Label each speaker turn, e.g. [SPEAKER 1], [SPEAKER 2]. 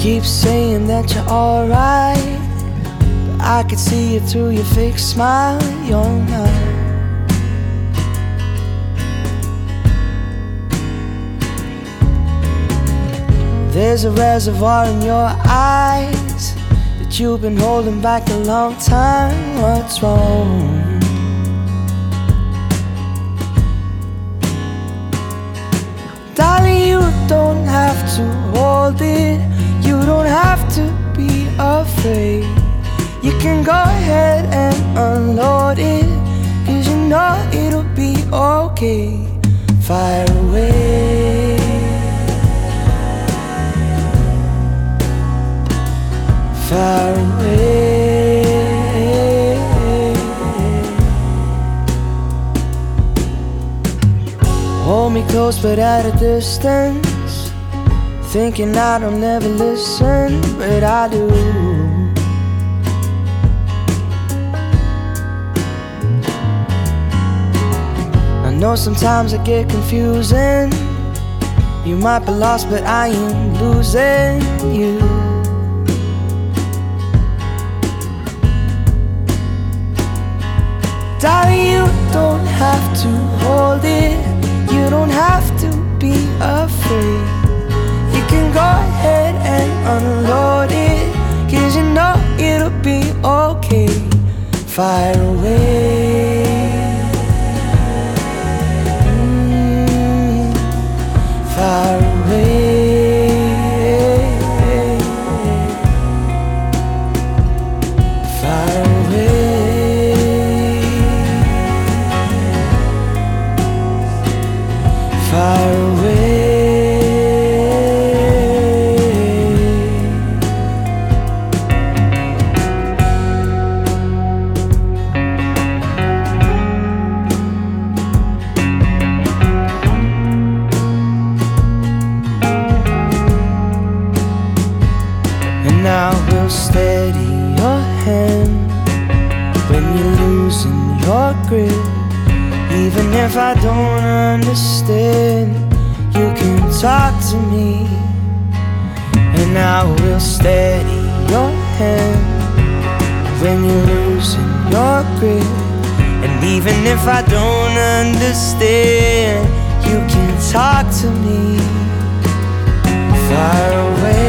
[SPEAKER 1] Keep saying that you're alright, but I could see it through your fake smile. You're not. There's a reservoir in your eyes that you've been holding back a long time. What's wrong? Darling, you don't have to hold it. You don't have to be afraid. You can go ahead and unload it, 'cause you know it'll be okay. Fire away, far away. Hold me close but at a distance, thinking I don't never listen, but I do. I know sometimes it get confusing. You might be lost but I ain't losing you. Darling, you don't have to hold it. You don't have to be afraid. You can go ahead and unload it, 'cause you know it'll be okay. Fire away, far away, far away, far away. And I will steady your hand when you're losing your grip. Even if I don't understand, you can talk to me. And I will steady your hand when you're losing your grip. And even if I don't understand, you can talk to me. Far away,